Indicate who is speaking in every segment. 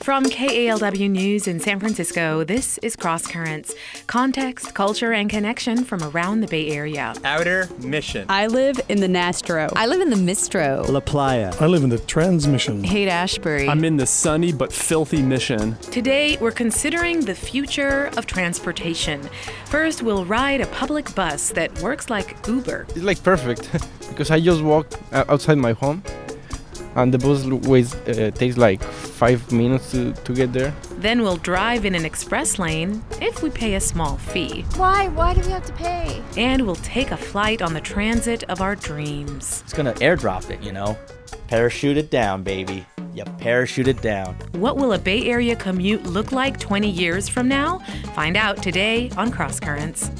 Speaker 1: From KALW News in San Francisco, this is Cross Currents. Context, culture, and connection from around the Bay Area.
Speaker 2: Outer Mission.
Speaker 3: I live in the Nastro.
Speaker 4: I live in the Mistro.
Speaker 5: La Playa.
Speaker 6: I live in the Transmission.
Speaker 7: Haight-Ashbury.
Speaker 8: I'm in the sunny but filthy Mission.
Speaker 1: Today, we're considering the future of transportation. First, we'll ride a public bus that works like Uber.
Speaker 9: It's like perfect because I just walk outside my home. And the bus takes like 5 minutes to get there.
Speaker 1: Then we'll drive in an express lane if we pay a small fee.
Speaker 10: Why? Why do we have to pay?
Speaker 1: And we'll take a flight on the transit of our dreams.
Speaker 5: It's gonna airdrop it, you know? Parachute it down, baby. You parachute it down.
Speaker 1: What will a Bay Area commute look like 20 years from now? Find out today on Cross Currents.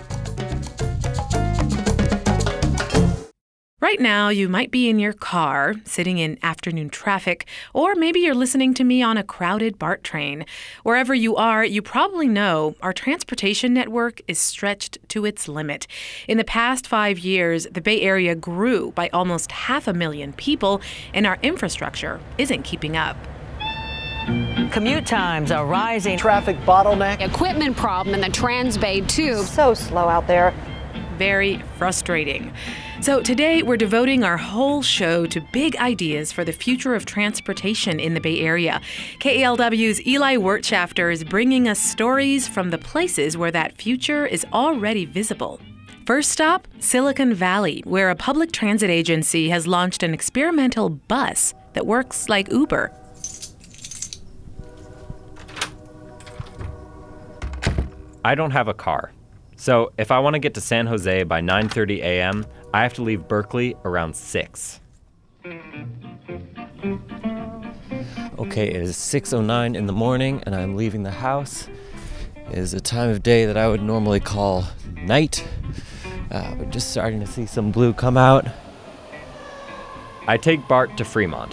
Speaker 1: Right now, you might be in your car, sitting in afternoon traffic, or maybe you're listening to me on a crowded BART train. Wherever you are, you probably know our transportation network is stretched to its limit. In the past 5 years, the Bay Area grew by almost 500,000 people, and our infrastructure isn't keeping up.
Speaker 11: Commute times are rising.
Speaker 12: Traffic bottleneck.
Speaker 10: Equipment problem in the Transbay too.
Speaker 13: So slow out there.
Speaker 1: Very frustrating. So today we're devoting our whole show to big ideas for the future of transportation in the Bay Area. KALW's Eli Wirtschafter is bringing us stories from the places where that future is already visible. First stop, Silicon Valley, where a public transit agency has launched an experimental bus that works like Uber.
Speaker 14: I don't have a car. So if I want to get to San Jose by 9:30 a.m., I have to leave Berkeley around 6.
Speaker 15: Okay, it is 6:09 in the morning and I'm leaving the house. It is a time of day that I would normally call night. We're just starting to see some blue come out.
Speaker 14: I take BART to Fremont.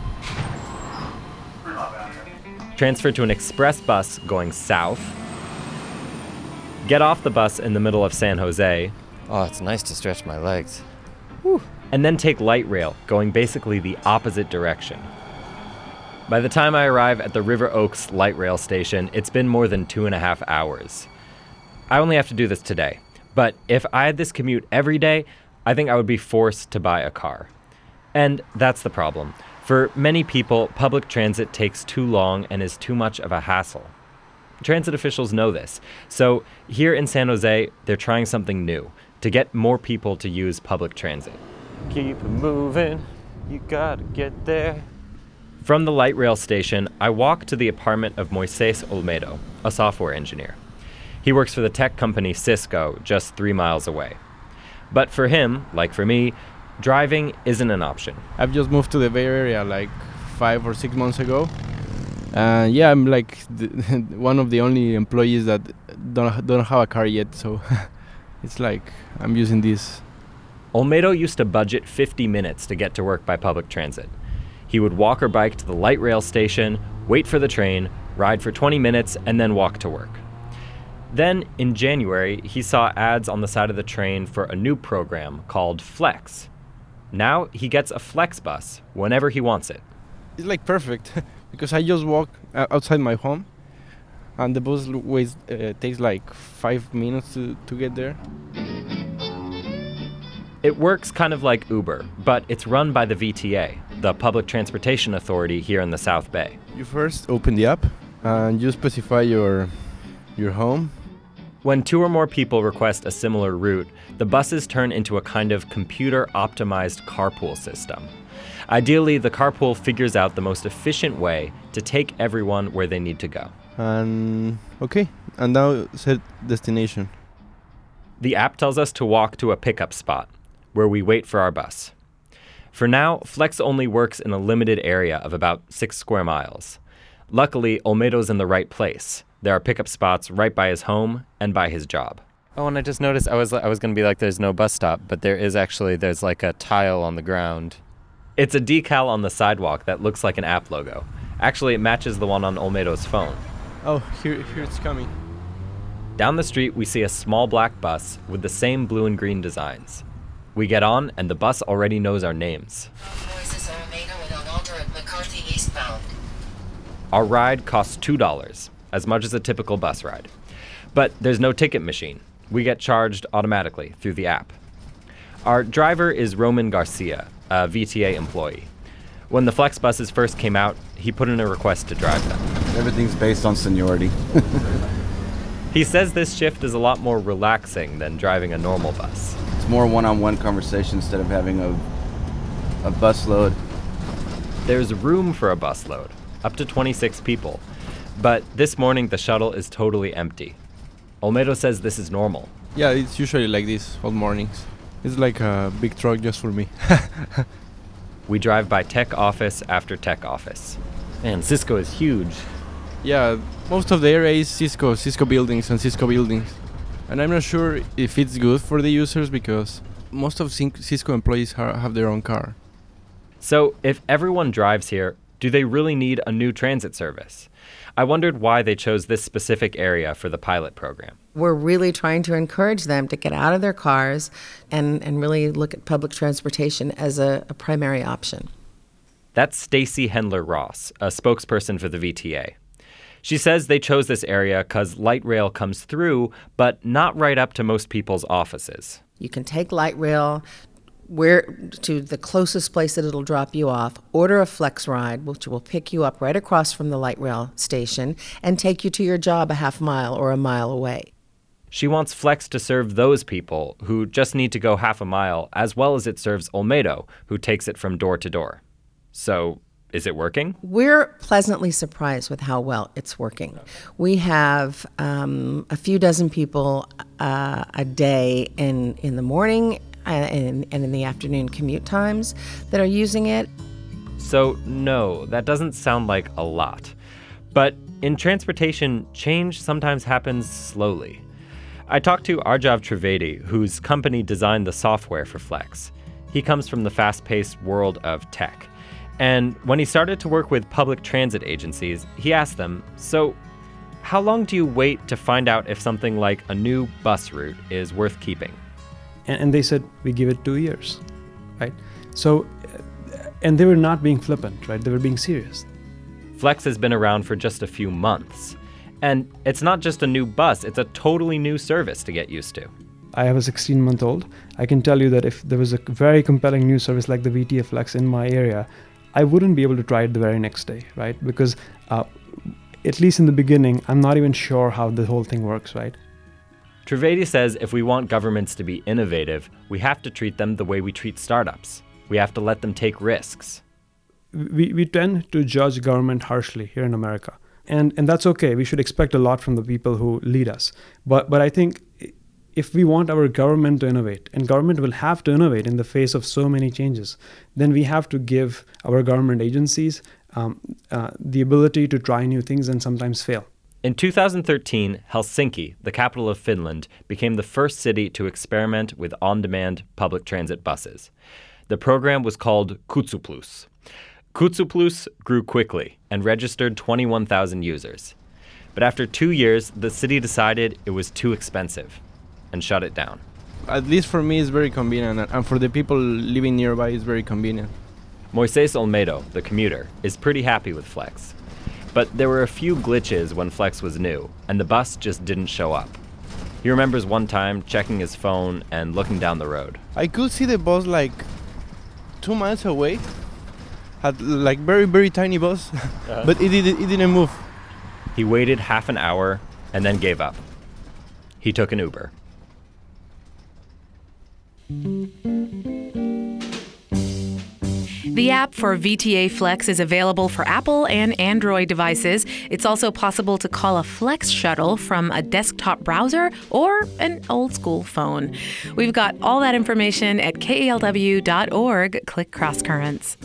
Speaker 14: Transfer to an express bus going south. Get off the bus in the middle of San Jose.
Speaker 15: Oh, it's nice to stretch my legs.
Speaker 14: Whew. And then take light rail, going basically the opposite direction. By the time I arrive at the River Oaks light rail station, it's been more than 2.5 hours. I only have to do this today, but if I had this commute every day, I think I would be forced to buy a car. And that's the problem. For many people, public transit takes too long and is too much of a hassle. Transit officials know this. So here in San Jose, they're trying something new to get more people to use public transit.
Speaker 15: Keep it moving, you gotta get there.
Speaker 14: From the light rail station, I walk to the apartment of Moises Olmedo, a software engineer. He works for the tech company Cisco, just 3 miles away. But for him, like for me, driving isn't an option.
Speaker 9: I've just moved to the Bay Area like 5 or 6 months ago. Yeah, I'm like one of the only employees that don't have a car yet, so it's like I'm using this.
Speaker 14: Olmedo used to budget 50 minutes to get to work by public transit. He would walk or bike to the light rail station, wait for the train, ride for 20 minutes, and then walk to work. Then, in January, he saw ads on the side of the train for a new program called Flex. Now he gets a Flex bus whenever he wants it.
Speaker 9: It's like perfect because I just walk outside my home and the bus takes like 5 minutes to get there.
Speaker 14: It works kind of like Uber, but it's run by the VTA, the Public Transportation Authority here in the South Bay.
Speaker 9: You first open the app and you specify your home.
Speaker 14: When 2 or more people request a similar route, the buses turn into a kind of computer-optimized carpool system. Ideally, the carpool figures out the most efficient way to take everyone where they need to go.
Speaker 9: And now set destination.
Speaker 14: The app tells us to walk to a pickup spot, where we wait for our bus. For now, Flex only works in a limited area of about 6 square miles. Luckily, Olmedo's in the right place. There are pickup spots right by his home and by his job.
Speaker 15: Oh, and I just noticed I was going to be like, there's no bus stop, but there's like a tile on the ground.
Speaker 14: It's a decal on the sidewalk that looks like an app logo. Actually, it matches the one on Olmedo's phone.
Speaker 9: Oh, here it's coming.
Speaker 14: Down the street, we see a small black bus with the same blue and green designs. We get on, and the bus already knows our names. Our ride costs $2, as much as a typical bus ride. But there's no ticket machine. We get charged automatically through the app. Our driver is Roman Garcia, a VTA employee. When the Flex buses first came out, he put in a request to drive them.
Speaker 2: Everything's based on seniority.
Speaker 14: He says this shift is a lot more relaxing than driving a normal bus.
Speaker 2: It's more one-on-one conversation instead of having a bus load.
Speaker 14: There's room for a bus load, up to 26 people. But this morning, the shuttle is totally empty. Olmedo says this is normal.
Speaker 9: Yeah, it's usually like this all mornings. It's like a big truck just for me.
Speaker 14: We drive by tech office after tech office.
Speaker 15: Man, Cisco is huge.
Speaker 9: Yeah, most of the area is Cisco buildings. And I'm not sure if it's good for the users because most of Cisco employees have their own car.
Speaker 14: So if everyone drives here, do they really need a new transit service? I wondered why they chose this specific area for the pilot program.
Speaker 4: We're really trying to encourage them to get out of their cars and really look at public transportation as a primary option.
Speaker 14: That's Stacy Hendler-Ross, a spokesperson for the VTA. She says they chose this area because light rail comes through, but not right up to most people's offices.
Speaker 4: You can take light rail to the closest place that it'll drop you off, order a Flex ride, which will pick you up right across from the light rail station and take you to your job a half mile or a mile away.
Speaker 14: She wants Flex to serve those people who just need to go half a mile, as well as it serves Olmedo, who takes it from door to door. So, is it working?
Speaker 4: We're pleasantly surprised with how well it's working. We have a few dozen people a day in the morning and in the afternoon commute times that are using it.
Speaker 14: So, no, that doesn't sound like a lot. But in transportation, change sometimes happens slowly. I talked to Arjav Trivedi, whose company designed the software for Flex. He comes from the fast-paced world of tech. And when he started to work with public transit agencies, he asked them, so how long do you wait to find out if something like a new bus route is worth keeping?
Speaker 6: And they said, we give it 2 years, right? So, and they were not being flippant, right? They were being serious.
Speaker 14: Flex has been around for just a few months. And it's not just a new bus, it's a totally new service to get used to.
Speaker 6: I have a 16-month-old. I can tell you that if there was a very compelling new service like the VTA Flex in my area, I wouldn't be able to try it the very next day, right? Because at least in the beginning, I'm not even sure how the whole thing works, right?
Speaker 14: Trivedi says if we want governments to be innovative, we have to treat them the way we treat startups. We have to let them take risks.
Speaker 6: We tend to judge government harshly here in America. And that's okay. We should expect a lot from the people who lead us. But I think if we want our government to innovate, and government will have to innovate in the face of so many changes, then we have to give our government agencies the ability to try new things and sometimes fail.
Speaker 14: In 2013, Helsinki, the capital of Finland, became the first city to experiment with on-demand public transit buses. The program was called Kutsuplus. Kutsuplus grew quickly and registered 21,000 users. But after 2 years, the city decided it was too expensive and shut it down.
Speaker 9: At least for me, it's very convenient, and for the people living nearby, it's very convenient.
Speaker 14: Moises Olmedo, the commuter, is pretty happy with Flex. But there were a few glitches when Flex was new, and the bus just didn't show up. He remembers one time checking his phone and looking down the road.
Speaker 9: I could see the bus like 2 miles away. Had like very, very tiny bus, but it didn't move.
Speaker 14: He waited half an hour and then gave up. He took an Uber.
Speaker 1: The app for VTA Flex is available for Apple and Android devices. It's also possible to call a Flex shuttle from a desktop browser or an old-school phone. We've got all that information at kalw.org. Click Cross Currents.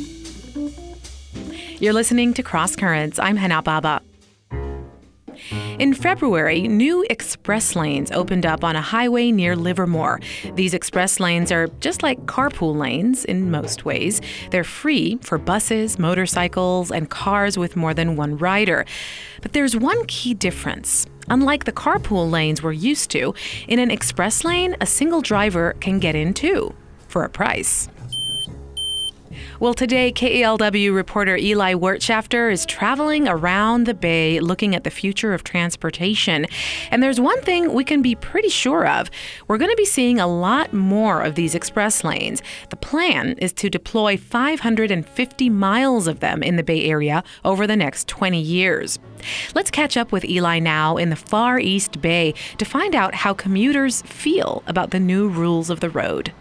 Speaker 1: You're listening to Cross Currents. I'm Hana Baba. In February, new express lanes opened up on a highway near Livermore. These express lanes are just like carpool lanes in most ways. They're free for buses, motorcycles, and cars with more than one rider. But there's one key difference. Unlike the carpool lanes we're used to, in an express lane, a single driver can get in too, for a price. Well, today, KALW reporter Eli Wertschafter is traveling around the Bay looking at the future of transportation. And there's one thing we can be pretty sure of. We're going to be seeing a lot more of these express lanes. The plan is to deploy 550 miles of them in the Bay Area over the next 20 years. Let's catch up with Eli now in the Far East Bay to find out how commuters feel about the new rules of the road.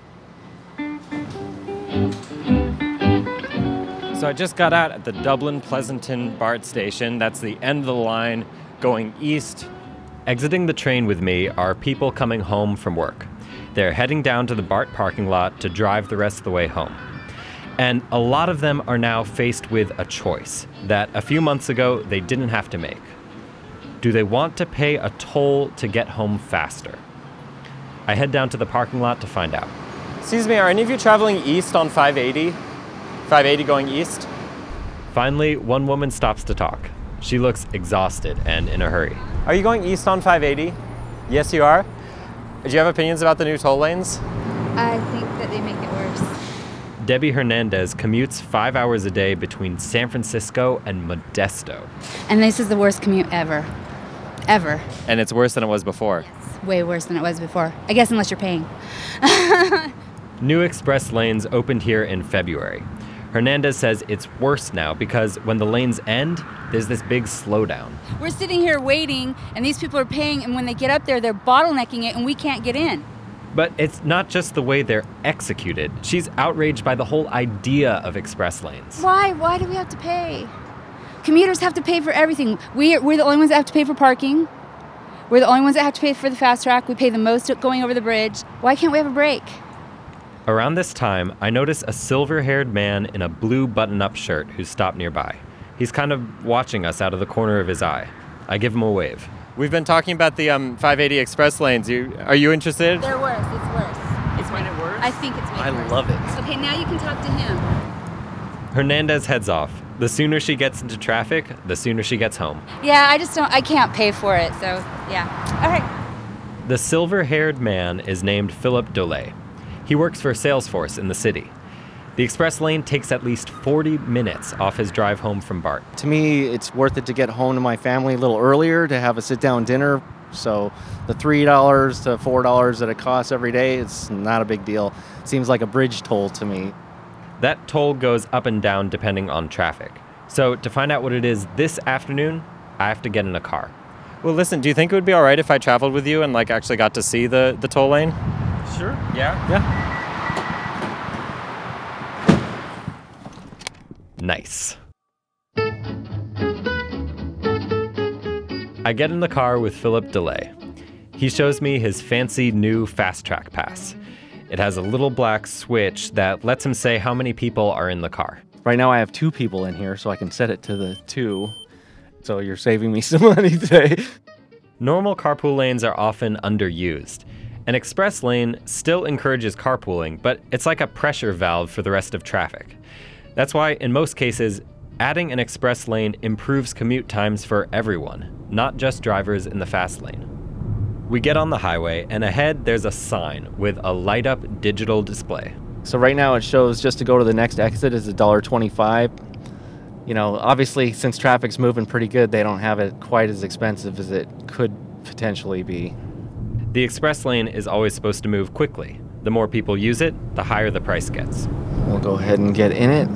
Speaker 14: So I just got out at the Dublin Pleasanton BART station. That's the end of the line going east. Exiting the train with me are people coming home from work. They're heading down to the BART parking lot to drive the rest of the way home. And a lot of them are now faced with a choice that a few months ago they didn't have to make. Do they want to pay a toll to get home faster? I head down to the parking lot to find out. Excuse me, are any of you traveling east on 580? 580 going east? Finally, one woman stops to talk. She looks exhausted and in a hurry. Are you going east on 580? Yes, you are? Do you have opinions about the new toll lanes?
Speaker 7: I think that they make it worse.
Speaker 14: Debbie Hernandez commutes 5 hours a day between San Francisco and Modesto.
Speaker 7: And this is the worst commute ever. Ever.
Speaker 14: And it's worse than it was before?
Speaker 7: It's way worse than it was before. I guess unless you're paying.
Speaker 14: New express lanes opened here in February. Hernandez says it's worse now because when the lanes end, there's this big slowdown.
Speaker 7: We're sitting here waiting, and these people are paying, and when they get up there, they're bottlenecking it, and we can't get in.
Speaker 14: But it's not just the way they're executed. She's outraged by the whole idea of express lanes.
Speaker 7: Why? Why do we have to pay? Commuters have to pay for everything. We're the only ones that have to pay for parking. We're the only ones that have to pay for the fast track. We pay the most going over the bridge. Why can't we have a break?
Speaker 14: Around this time, I notice a silver-haired man in a blue button-up shirt who's stopped nearby. He's kind of watching us out of the corner of his eye. I give him a wave. We've been talking about the 580 express lanes. Are you interested?
Speaker 7: They're worse. It's worse.
Speaker 11: It's made it worse?
Speaker 7: I think it's made it worse.
Speaker 15: I love it.
Speaker 7: Okay, now you can talk to him.
Speaker 14: Hernandez heads off. The sooner she gets into traffic, the sooner she gets home.
Speaker 7: Yeah, I can't pay for it, so yeah. All right.
Speaker 14: The silver-haired man is named Philip Dole. He works for Salesforce in the city. The express lane takes at least 40 minutes off his drive home from BART.
Speaker 12: To me, it's worth it to get home to my family a little earlier to have a sit-down dinner. So the $3 to $4 that it costs every day, it's not a big deal. Seems like a bridge toll to me.
Speaker 14: That toll goes up and down depending on traffic. So to find out what it is this afternoon, I have to get in a car. Well, listen, do you think it would be all right if I traveled with you and actually got to see the toll lane?
Speaker 8: Sure.
Speaker 14: Yeah? Nice. I get in the car with Philip DeLay. He shows me his fancy new Fast Track pass. It has a little black switch that lets him say how many people are in the car.
Speaker 12: Right now I have 2 people in here, so I can set it to the 2. So you're saving me some money today.
Speaker 14: Normal carpool lanes are often underused. An express lane still encourages carpooling, but it's like a pressure valve for the rest of traffic. That's why, in most cases, adding an express lane improves commute times for everyone, not just drivers in the fast lane. We get on the highway, and ahead there's a sign with a light-up digital display.
Speaker 12: So right now it shows just to go to the next exit is $1.25. You know, obviously, since traffic's moving pretty good, they don't have it quite as expensive as it could potentially be.
Speaker 14: The express lane is always supposed to move quickly. The more people use it, the higher the price gets.
Speaker 12: We'll go ahead and get in it.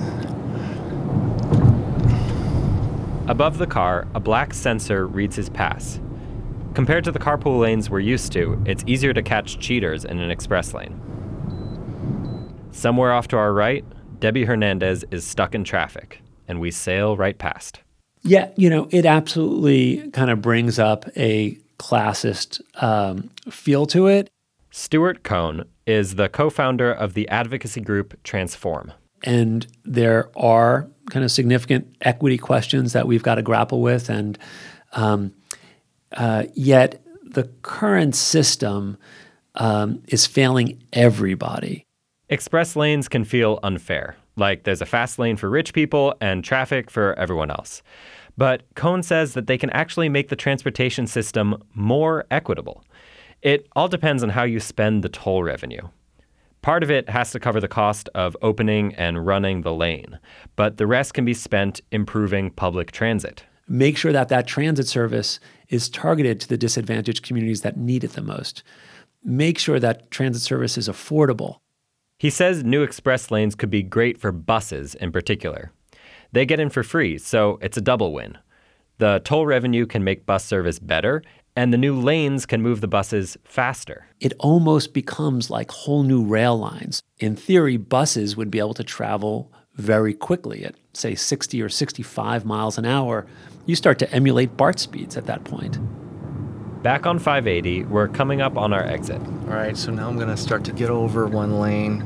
Speaker 14: Above the car, a black sensor reads his pass. Compared to the carpool lanes we're used to, it's easier to catch cheaters in an express lane. Somewhere off to our right, Debbie Hernandez is stuck in traffic, and we sail right past.
Speaker 13: Yeah, it absolutely kind of brings up a classist feel to it.
Speaker 14: Stuart Cohn is the co-founder of the advocacy group Transform.
Speaker 13: And there are kind of significant equity questions that we've got to grapple with. And Yet the current system is failing everybody.
Speaker 14: Express lanes can feel unfair, like there's a fast lane for rich people and traffic for everyone else. But Cohn says that they can actually make the transportation system more equitable. It all depends on how you spend the toll revenue. Part of it has to cover the cost of opening and running the lane, but the rest can be spent improving public transit.
Speaker 13: Make sure that transit service is targeted to the disadvantaged communities that need it the most. Make sure that transit service is affordable.
Speaker 14: He says new express lanes could be great for buses in particular. They get in for free, so it's a double win. The toll revenue can make bus service better, and the new lanes can move the buses faster.
Speaker 13: It almost becomes like whole new rail lines. In theory, buses would be able to travel very quickly at, say, 60 or 65 miles an hour. You start to emulate BART speeds at that point.
Speaker 14: Back on 580, we're coming up on our exit.
Speaker 12: All right, so now I'm going to start to get over one lane.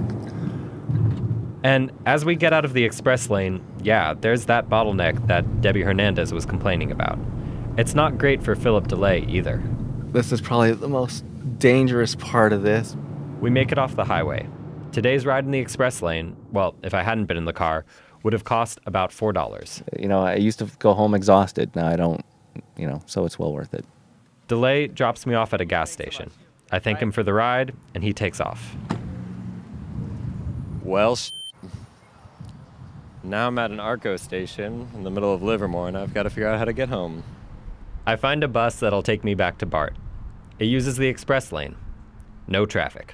Speaker 14: And as we get out of the express lane, there's that bottleneck that Debbie Hernandez was complaining about. It's not great for Philip DeLay either.
Speaker 12: This is probably the most dangerous part of this.
Speaker 14: We make it off the highway. Today's ride in the express lane, well, if I hadn't been in the car, would have cost about $4.
Speaker 12: I used to go home exhausted. Now I don't, so it's well worth it.
Speaker 14: DeLay drops me off at a gas station. I thank him for the ride, and he takes off.
Speaker 15: Well, now I'm at an ARCO station in the middle of Livermore, and I've got to figure out how to get home.
Speaker 14: I find a bus that'll take me back to BART. It uses the express lane. No traffic.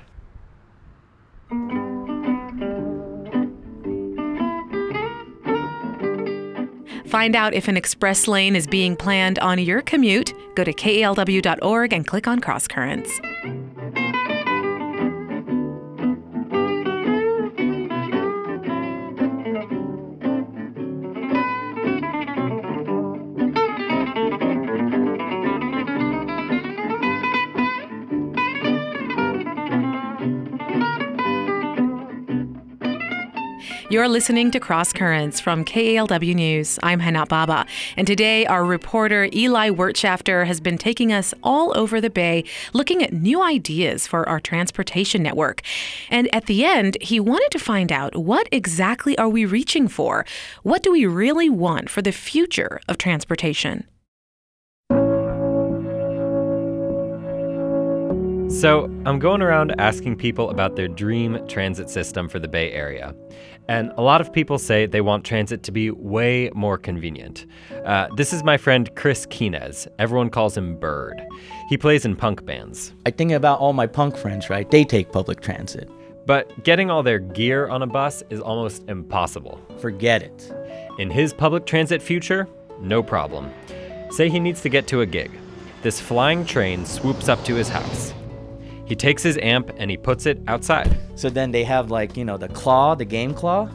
Speaker 1: Find out if an express lane is being planned on your commute. Go to kalw.org and click on Cross Currents. You're listening to Cross Currents from KALW News. I'm Hanat Baba. And today, our reporter Eli Wirtschafter has been taking us all over the Bay, looking at new ideas for our transportation network. And at the end, he wanted to find out, what exactly are we reaching for? What do we really want for the future of transportation?
Speaker 14: So I'm going around asking people about their dream transit system for the Bay Area. And a lot of people say they want transit to be way more convenient. This is my friend Chris Keenez. Everyone calls him Bird. He plays in punk bands.
Speaker 5: I think about all my punk friends, right? They take public transit.
Speaker 14: But getting all their gear on a bus is almost impossible.
Speaker 5: Forget it.
Speaker 14: In his public transit future, no problem. Say he needs to get to a gig. This flying train swoops up to his house. He takes his amp and he puts it outside.
Speaker 5: So then they have the claw, the game claw.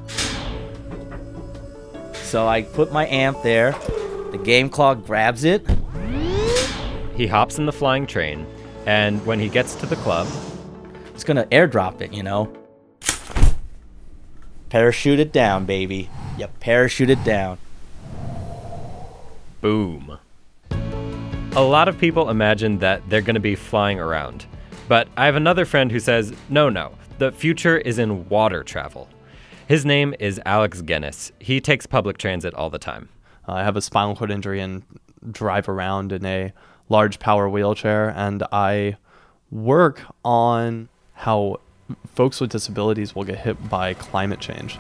Speaker 5: So I put my amp there. The game claw grabs it.
Speaker 14: He hops in the flying train, and when he gets to the club,
Speaker 5: it's gonna airdrop it, Parachute it down, baby. You parachute it down.
Speaker 14: Boom. A lot of people imagine that they're gonna be flying around. But I have another friend who says, no, the future is in water travel. His name is Alex Guinness. He takes public transit all the time.
Speaker 8: I have a spinal cord injury and drive around in a large power wheelchair, and I work on how folks with disabilities will get hit by climate change.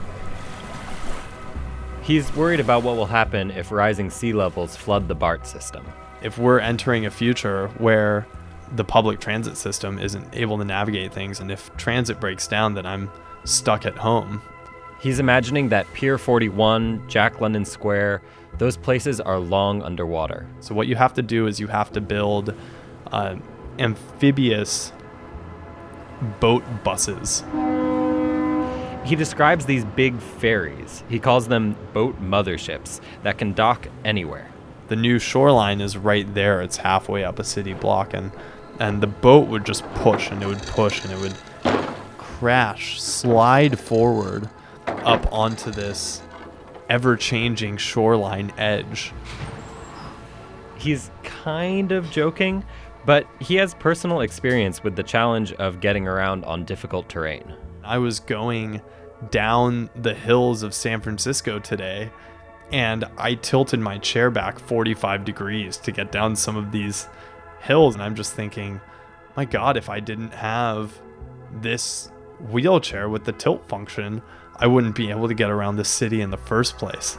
Speaker 14: He's worried about what will happen if rising sea levels flood the BART system.
Speaker 8: If we're entering a future where the public transit system isn't able to navigate things, and if transit breaks down, then I'm stuck at home.
Speaker 14: He's imagining that Pier 41, Jack London Square, those places are long underwater.
Speaker 8: So what you have to do is you have to build amphibious boat buses.
Speaker 14: He describes these big ferries. He calls them boat motherships that can dock anywhere.
Speaker 8: The new shoreline is right there. It's halfway up a city block, and the boat would just push, and it would crash, slide forward up onto this ever-changing shoreline edge.
Speaker 14: He's kind of joking, but he has personal experience with the challenge of getting around on difficult terrain.
Speaker 8: I was going down the hills of San Francisco today, and I tilted my chair back 45 degrees to get down some of these hills. And I'm just thinking, my God, if I didn't have this wheelchair with the tilt function, I wouldn't be able to get around the city in the first place.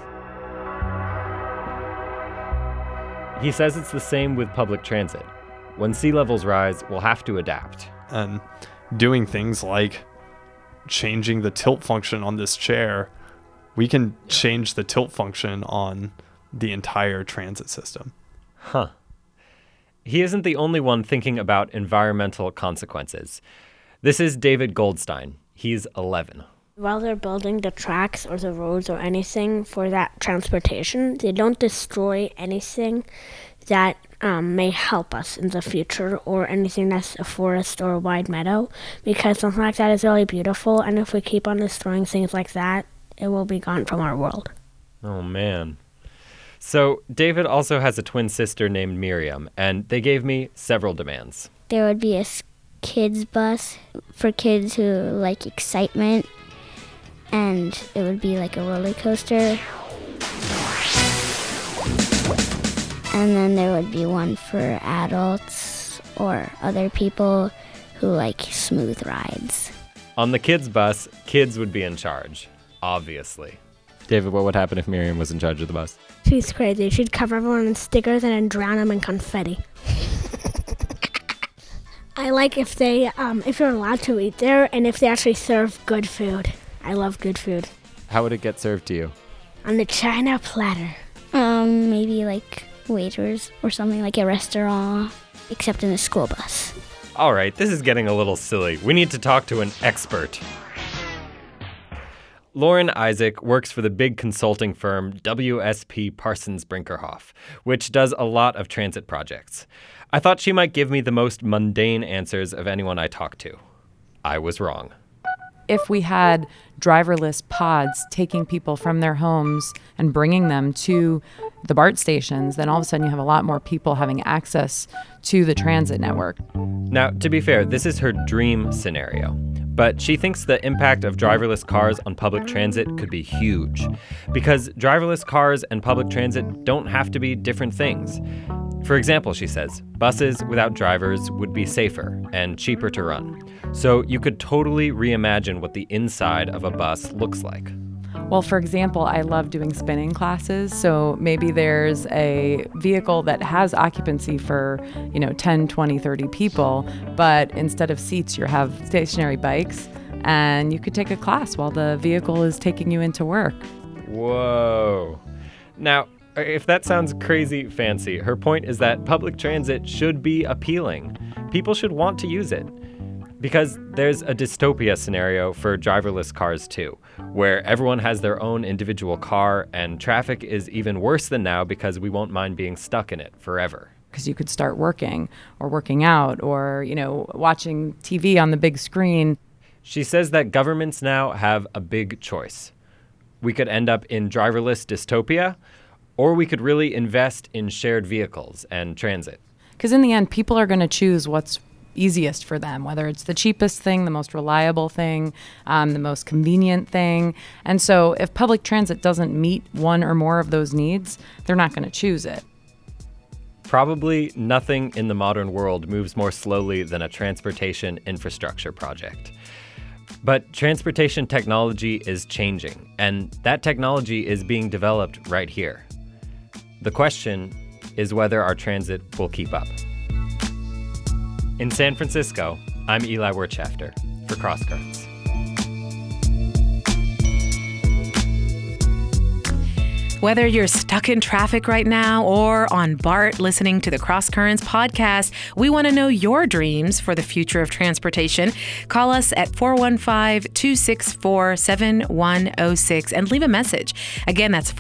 Speaker 14: He says it's the same with public transit. When sea levels rise, we'll have to adapt.
Speaker 8: And doing things like changing the tilt function on this chair, we can change the tilt function on the entire transit system.
Speaker 14: Huh. He isn't the only one thinking about environmental consequences. This is David Goldstein. He's 11.
Speaker 16: While they're building the tracks or the roads or anything for that transportation, they don't destroy anything that may help us in the future, or anything that's a forest or a wide meadow, because something like that is really beautiful, and if we keep on destroying things like that, it will be gone from our world.
Speaker 14: Oh, man. So David also has a twin sister named Miriam, and they gave me several demands.
Speaker 17: There would be a kids bus for kids who like excitement, and it would be like a roller coaster. And then there would be one for adults or other people who like smooth rides.
Speaker 14: On the kids' bus, kids would be in charge, obviously.
Speaker 15: David, what would happen if Miriam was in charge of the bus?
Speaker 16: She's crazy. She'd cover everyone in stickers and then drown them in confetti. I like if they, if you're allowed to eat there, and if they actually serve good food. I love good food.
Speaker 15: How would it get served to you?
Speaker 16: On the China platter.
Speaker 17: Maybe like waiters or something, like a restaurant, except in a school bus.
Speaker 14: All right, this is getting a little silly. We need to talk to an expert. Lauren Isaac works for the big consulting firm WSP Parsons Brinkerhoff, which does a lot of transit projects. I thought she might give me the most mundane answers of anyone I talked to. I was wrong.
Speaker 18: If we had driverless pods taking people from their homes and bringing them to the BART stations, then all of a sudden you have a lot more people having access to the transit network.
Speaker 14: Now, to be fair, this is her dream scenario. But she thinks the impact of driverless cars on public transit could be huge, because driverless cars and public transit don't have to be different things. For example, she says, buses without drivers would be safer and cheaper to run. So you could totally reimagine what the inside of a bus looks like.
Speaker 18: Well, for example, I love doing spinning classes. So maybe there's a vehicle that has occupancy for, 10, 20, 30 people, but instead of seats, you have stationary bikes, and you could take a class while the vehicle is taking you into work.
Speaker 14: Whoa. Now, if that sounds crazy fancy, her point is that public transit should be appealing. People should want to use it. Because there's a dystopia scenario for driverless cars too, where everyone has their own individual car and traffic is even worse than now because we won't mind being stuck in it forever.
Speaker 18: Because you could start working or working out or, watching TV on the big screen.
Speaker 14: She says that governments now have a big choice. We could end up in driverless dystopia, or we could really invest in shared vehicles and transit.
Speaker 18: Because in the end, people are going to choose what's easiest for them, whether it's the cheapest thing, the most reliable thing, the most convenient thing. And so if public transit doesn't meet one or more of those needs, they're not going to choose it.
Speaker 14: Probably nothing in the modern world moves more slowly than a transportation infrastructure project. But transportation technology is changing, and that technology is being developed right here. The question is whether our transit will keep up. In San Francisco, I'm Eli Wirtschafter for Cross Currents.
Speaker 1: Whether you're stuck in traffic right now or on BART listening to the Cross Currents podcast, we want to know your dreams for the future of transportation. Call us at 415-264-7106 and leave a message. Again, that's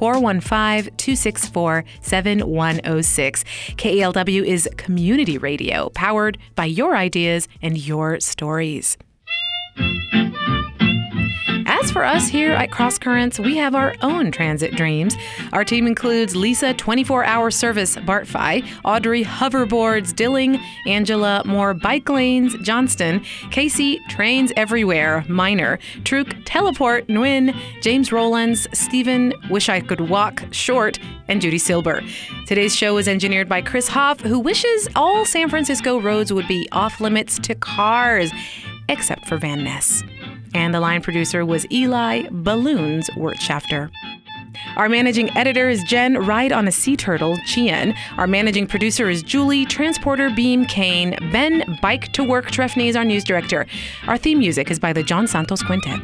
Speaker 1: 415-264-7106. KELW is community radio, powered by your ideas and your stories. as for us here at Cross Currents, we have our own transit dreams. Our team includes Lisa 24-hour service Bartfi, Audrey hoverboards Dilling, Angela more bike lanes Johnston, Casey trains everywhere Minor, Truk teleport Nguyen, James Rowlands, Stephen wish I could walk Short, and Judy Silber. Today's show is engineered by Chris Hoff, who wishes all San Francisco roads would be off limits to cars, except for Van Ness. And the line producer was Eli Balloons Wirtschafter. Our managing editor is Jen Ride on a Sea Turtle Chien. Our managing producer is Julie Transporter Beam Kane. Ben Bike to Work Trefny is our news director. Our theme music is by the John Santos Quintet.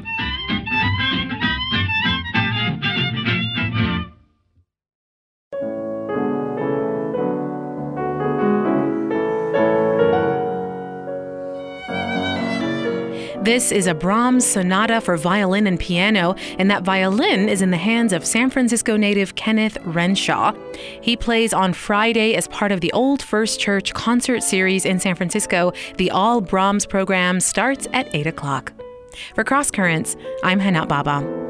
Speaker 1: This is a Brahms sonata for violin and piano, and that violin is in the hands of San Francisco native Kenneth Renshaw. He plays on Friday as part of the Old First Church concert series in San Francisco. The All Brahms program starts at 8 o'clock. For Cross Currents, I'm Hanat Baba.